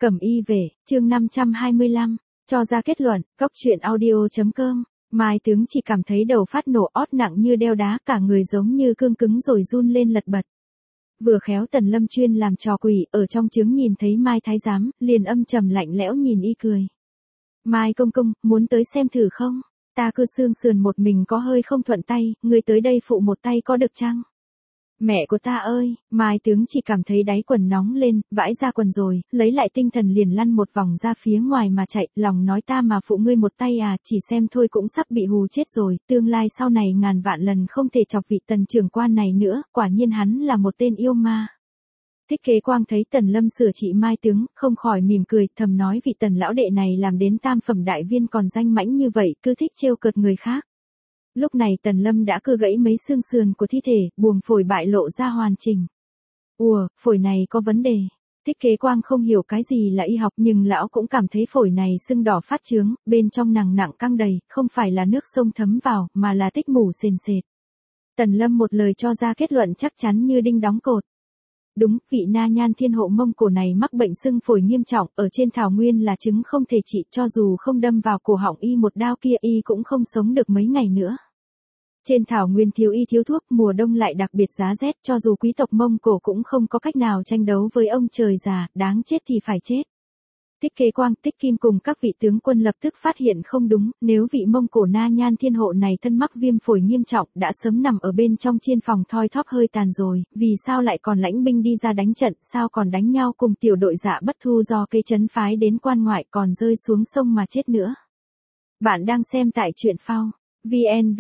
Cẩm y về, chương 525, cho ra kết luận, cóc truyện audio.com. Mai tướng chỉ cảm thấy đầu phát nổ ót nặng như đeo đá, cả người giống như cương cứng rồi run lên lật bật. Vừa khéo Tần Lâm chuyên làm trò quỷ, ở trong trướng nhìn thấy Mai thái giám, liền âm trầm lạnh lẽo nhìn y cười. Mai công công, muốn tới xem thử không? Ta cứ xương sườn một mình có hơi không thuận tay, người tới đây phụ một tay có được chăng? Mẹ của ta ơi, Mai tướng chỉ cảm thấy đáy quần nóng lên, vãi ra quần rồi, lấy lại tinh thần liền lăn một vòng ra phía ngoài mà chạy, lòng nói ta mà phụ ngươi một tay à, chỉ xem thôi cũng sắp bị hù chết rồi, tương lai sau này ngàn vạn lần không thể chọc vị Tần trưởng quan này nữa, quả nhiên hắn là một tên yêu ma. Thích Kế Quang thấy Tần Lâm sửa trị Mai tướng, không khỏi mỉm cười, thầm nói vị Tần lão đệ này làm đến tam phẩm đại viên còn danh mãnh như vậy, cứ thích trêu cợt người khác. Lúc này Tần Lâm đã cưa gãy mấy xương sườn của thi thể, buồng phổi bại lộ ra hoàn chỉnh. Phổi này có vấn đề. Thích Kế Quang không hiểu cái gì là y học nhưng lão cũng cảm thấy phổi này sưng đỏ phát chướng, bên trong nặng nặng căng đầy, không phải là nước sông thấm vào, mà là tích mủ sền sệt. Tần Lâm một lời cho ra kết luận chắc chắn như đinh đóng cột. Đúng, vị na nhan thiên hộ Mông Cổ này mắc bệnh sưng phổi nghiêm trọng, ở trên thảo nguyên là chứng không thể trị, cho dù không đâm vào cổ họng y một đao kia y cũng không sống được mấy ngày nữa. Trên thảo nguyên thiếu y thiếu thuốc, mùa đông lại đặc biệt giá rét, cho dù quý tộc Mông Cổ cũng không có cách nào tranh đấu với ông trời già, đáng chết thì phải chết. Thích Kế Quang, Tích Kim cùng các vị tướng quân lập tức phát hiện không đúng, nếu vị Mông Cổ na nhan thiên hộ này thân mắc viêm phổi nghiêm trọng, đã sớm nằm ở bên trong chiên phòng thoi thóp hơi tàn rồi, vì sao lại còn lãnh binh đi ra đánh trận, sao còn đánh nhau cùng tiểu đội Dạ Bất Thu do Kế Chấn phái đến quan ngoại còn rơi xuống sông mà chết nữa. Bạn đang xem tại truyện phao. VN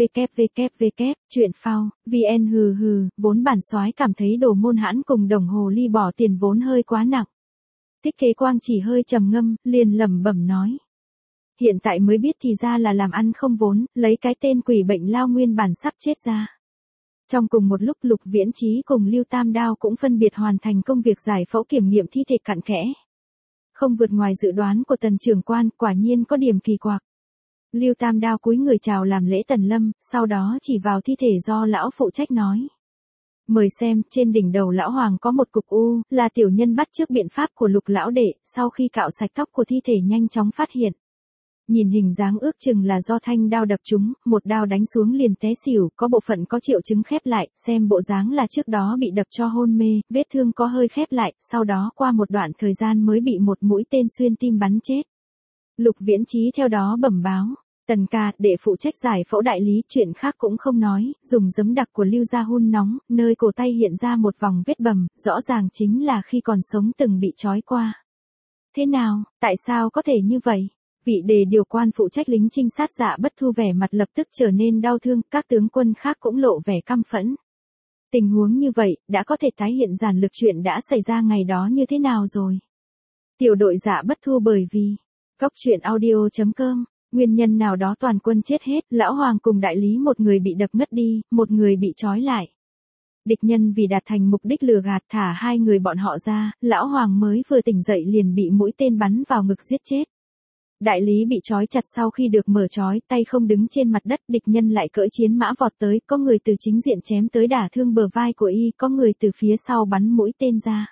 www, truyện phao, VN vốn bản soái cảm thấy Đồ Môn Hãn cùng Đồng Hồ Ly bỏ tiền vốn hơi quá nặng. Thích Kế Quang chỉ hơi trầm ngâm, liền lẩm bẩm nói. Hiện tại mới biết thì ra là làm ăn không vốn, lấy cái tên quỷ bệnh lao nguyên bản sắp chết ra. Trong cùng một lúc Lục Viễn Chí cùng Lưu Tam Đao cũng phân biệt hoàn thành công việc giải phẫu kiểm nghiệm thi thể cặn kẽ. Không vượt ngoài dự đoán của Tần trưởng quan, quả nhiên có điểm kỳ quặc. Lưu Tam Đao cúi người chào làm lễ Tần Lâm, sau đó chỉ vào thi thể do lão phụ trách nói. Mời xem, trên đỉnh đầu lão hoàng có một cục u, là tiểu nhân bắt chước biện pháp của Lục lão đệ, sau khi cạo sạch tóc của thi thể nhanh chóng phát hiện. Nhìn hình dáng ước chừng là do thanh đao đập trúng, một đao đánh xuống liền té xỉu, có bộ phận có triệu chứng khép lại, xem bộ dáng là trước đó bị đập cho hôn mê, vết thương có hơi khép lại, sau đó qua một đoạn thời gian mới bị một mũi tên xuyên tim bắn chết. Lục Viễn Chí theo đó bẩm báo. Tần ca, để phụ trách giải phẫu đại lý, chuyện khác cũng không nói, dùng giấm đặc của Lưu gia hun nóng, nơi cổ tay hiện ra một vòng vết bầm, rõ ràng chính là khi còn sống từng bị trói qua. Thế nào, tại sao có thể như vậy? Vị đề điều quan phụ trách lính trinh sát Dạ Bất Thu vẻ mặt lập tức trở nên đau thương, các tướng quân khác cũng lộ vẻ căm phẫn. Tình huống như vậy, đã có thể tái hiện giản lược chuyện đã xảy ra ngày đó như thế nào rồi? Tiểu đội Dạ Bất Thu bởi vì cóc truyện audio.com. Nguyên nhân nào đó toàn quân chết hết, lão hoàng cùng đại lý một người bị đập ngất đi, một người bị trói lại. Địch nhân vì đạt thành mục đích lừa gạt thả hai người bọn họ ra, lão hoàng mới vừa tỉnh dậy liền bị mũi tên bắn vào ngực giết chết. Đại lý bị trói chặt sau khi được mở trói, tay không đứng trên mặt đất, địch nhân lại cưỡi chiến mã vọt tới, có người từ chính diện chém tới đả thương bờ vai của y, có người từ phía sau bắn mũi tên ra.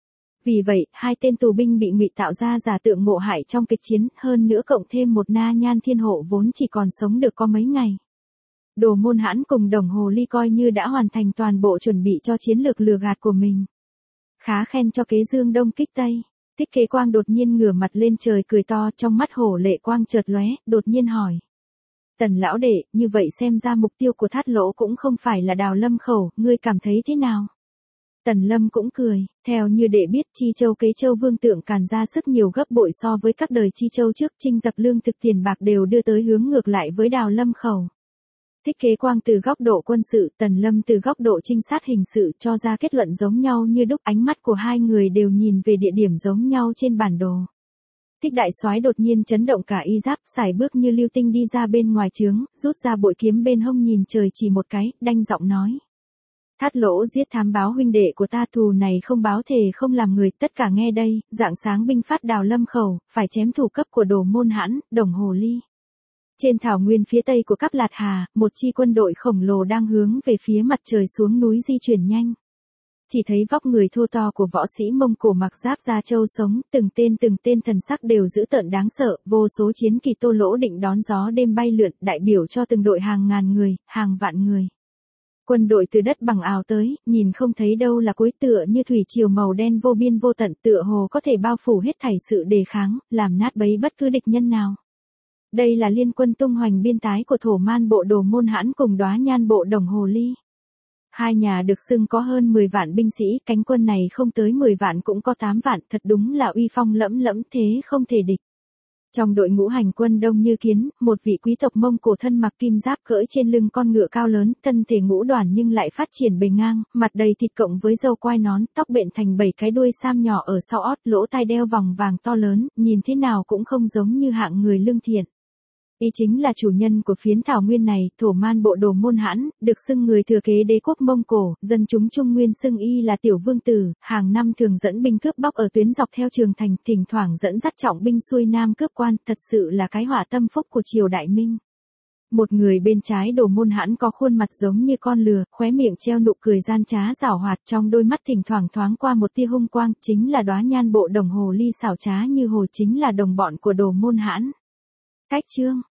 Vì vậy, hai tên tù binh bị ngụy tạo ra giả tượng ngộ hại trong kịch chiến, hơn nữa cộng thêm một na nhan thiên hộ vốn chỉ còn sống được có mấy ngày. Đồ Môn Hãn cùng Đồng Hồ Ly coi như đã hoàn thành toàn bộ chuẩn bị cho chiến lược lừa gạt của mình. Khá khen cho kế dương đông kích tây. Thích Kế Quang đột nhiên ngửa mặt lên trời cười to, trong mắt hổ lệ quang chợt lóe, đột nhiên hỏi. Tần lão đệ, như vậy xem ra mục tiêu của Thát Lỗ cũng không phải là Đào Lâm khẩu, ngươi cảm thấy thế nào? Tần Lâm cũng cười, theo như đệ biết Chi Châu Kế Châu Vương Tượng Càn ra sức nhiều gấp bội so với các đời Chi Châu trước, chinh tập lương thực tiền bạc đều đưa tới hướng ngược lại với Đào Lâm khẩu. Thích Kế Quang từ góc độ quân sự, Tần Lâm từ góc độ trinh sát hình sự cho ra kết luận giống nhau như đúc, ánh mắt của hai người đều nhìn về địa điểm giống nhau trên bản đồ. Thích đại soái đột nhiên chấn động cả y giáp, sải bước như lưu tinh đi ra bên ngoài trướng, rút ra bội kiếm bên hông nhìn trời chỉ một cái, đanh giọng nói. Thát Lỗ giết thám báo huynh đệ của ta, thù này không báo thề không làm người, tất cả nghe đây, rạng sáng binh phát Đào Lâm khẩu, phải chém thủ cấp của Đồ Môn Hãn, Đồng Hồ Ly. Trên thảo nguyên phía tây của Cáp Lạt Hà, một chi quân đội khổng lồ đang hướng về phía mặt trời xuống núi di chuyển nhanh. Chỉ thấy vóc người thô to của võ sĩ Mông Cổ mặc giáp da trâu sống, từng tên thần sắc đều dữ tợn đáng sợ, vô số chiến kỳ tô lỗ định đón gió đêm bay lượn, đại biểu cho từng đội hàng ngàn người, hàng vạn người. Quân đội từ đất bằng ào tới, nhìn không thấy đâu là cuối, tựa như thủy triều màu đen vô biên vô tận, tựa hồ có thể bao phủ hết thảy sự đề kháng, làm nát bấy bất cứ địch nhân nào. Đây là liên quân tung hoành biên tái của thổ man bộ Đồ Môn Hãn cùng Đóa Nhan bộ Đồng Hồ Ly. Hai nhà được xưng có hơn 10 vạn binh sĩ, cánh quân này không tới 10 vạn cũng có 8 vạn, thật đúng là uy phong lẫm lẫm thế không thể địch. Trong đội ngũ hành quân đông như kiến, một vị quý tộc Mông Cổ thân mặc kim giáp cưỡi trên lưng con ngựa cao lớn, thân thể ngũ đoàn nhưng lại phát triển bề ngang, mặt đầy thịt cộng với râu quai nón, tóc bện thành 7 cái đuôi sam nhỏ ở sau ót, lỗ tai đeo vòng vàng to lớn, nhìn thế nào cũng không giống như hạng người lương thiện. Y chính là chủ nhân của phiến thảo nguyên này, thổ man bộ Đồ Môn Hãn, được xưng người thừa kế đế quốc Mông Cổ, dân chúng Trung Nguyên xưng y là tiểu vương tử, hàng năm thường dẫn binh cướp bóc ở tuyến dọc theo Trường Thành, thỉnh thoảng dẫn dắt trọng binh xuôi nam cướp quan, thật sự là cái họa tâm phúc của triều Đại Minh. Một người bên trái Đồ Môn Hãn có khuôn mặt giống như con lừa, khóe miệng treo nụ cười gian trá giảo hoạt, trong đôi mắt thỉnh thoảng thoáng qua một tia hung quang, chính là Đóa Nhan bộ Đồng Hồ Ly xảo trá như hồ, chính là đồng bọn của Đồ Môn Hãn. Cách chương